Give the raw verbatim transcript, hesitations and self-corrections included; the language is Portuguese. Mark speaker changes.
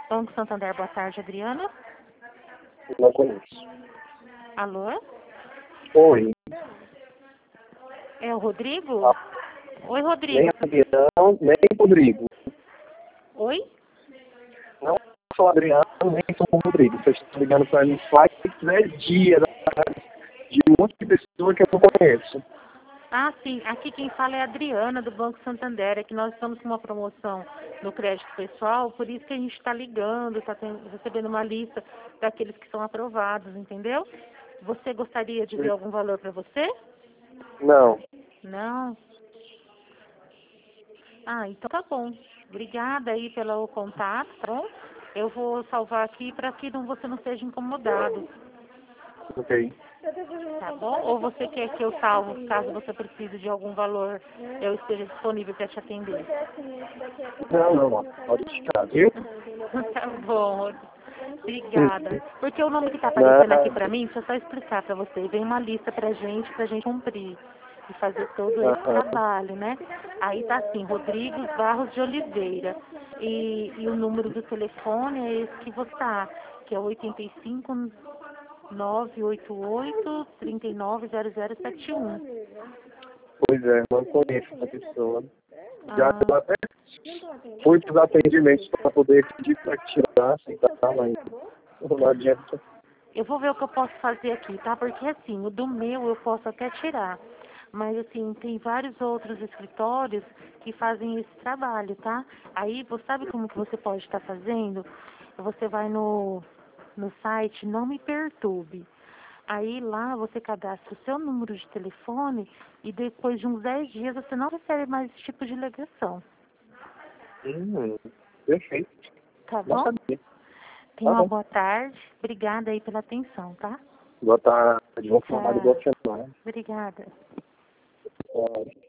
Speaker 1: Banco Santander, boa tarde, Adriana.
Speaker 2: Não conheço.
Speaker 1: Alô?
Speaker 2: Oi.
Speaker 1: É o Rodrigo?
Speaker 2: Ah,
Speaker 1: Oi,
Speaker 2: nem
Speaker 1: Rodrigo.
Speaker 2: Adriano, nem Rodrigo.
Speaker 1: Oi?
Speaker 2: Não sou Adriano, nem sou o Rodrigo. Vocês estão ligando para mim faz três dias de um monte de pessoa que eu não conheço.
Speaker 1: Ah, sim. Aqui quem fala é a Adriana, do Banco Santander. É que nós estamos com uma promoção no crédito pessoal, por isso que a gente está ligando, está recebendo uma lista daqueles que são aprovados, entendeu? Você gostaria de ver algum valor para você?
Speaker 2: Não.
Speaker 1: Não? Ah, então tá bom. Obrigada aí pelo contato, tá bom? Eu vou salvar aqui para que não, você não seja incomodado,
Speaker 2: Ok.
Speaker 1: tá bom? Ou você quer que eu salve, caso você precise de algum valor, eu esteja disponível para te atender?
Speaker 2: Não, não, não. Pode ficar, viu?
Speaker 1: Tá bom. Obrigada. Porque o nome que está
Speaker 2: Não.
Speaker 1: aparecendo aqui para mim, deixa eu só explicar para você. Vem uma lista pra gente, pra gente cumprir e fazer todo esse
Speaker 2: Aham.
Speaker 1: trabalho, né? Aí tá assim, Rodrigo Barros de Oliveira. E, e o número do telefone é esse que você tá, que é oitenta e cinco, nove oito oito, trinta e nove, zero zero sete um.
Speaker 2: Pois é, não conheço essa pessoa. Já
Speaker 1: Ah,
Speaker 2: até fui para os atendimentos para poder pedir para tirar, aceitar, mas não adianta.
Speaker 1: eu vou ver o que eu posso fazer aqui, tá? Porque assim, o do meu eu posso até tirar. Mas assim, tem vários outros escritórios que fazem esse trabalho, tá? Aí, você sabe como que você pode estar fazendo? Você vai no, no site Não Me Perturbe. Aí lá você cadastra o seu número de telefone e depois de uns dez dias você não recebe mais esse tipo de ligação.
Speaker 2: Hum, perfeito.
Speaker 1: Tá
Speaker 2: Não
Speaker 1: bom?
Speaker 2: sabia.
Speaker 1: Tenha
Speaker 2: Tá
Speaker 1: uma
Speaker 2: bom.
Speaker 1: boa tarde. Obrigada aí pela atenção, tá?
Speaker 2: Boa tarde, bom trabalho, boa
Speaker 1: Tchau.
Speaker 2: semana.
Speaker 1: Obrigada.
Speaker 2: Tchau.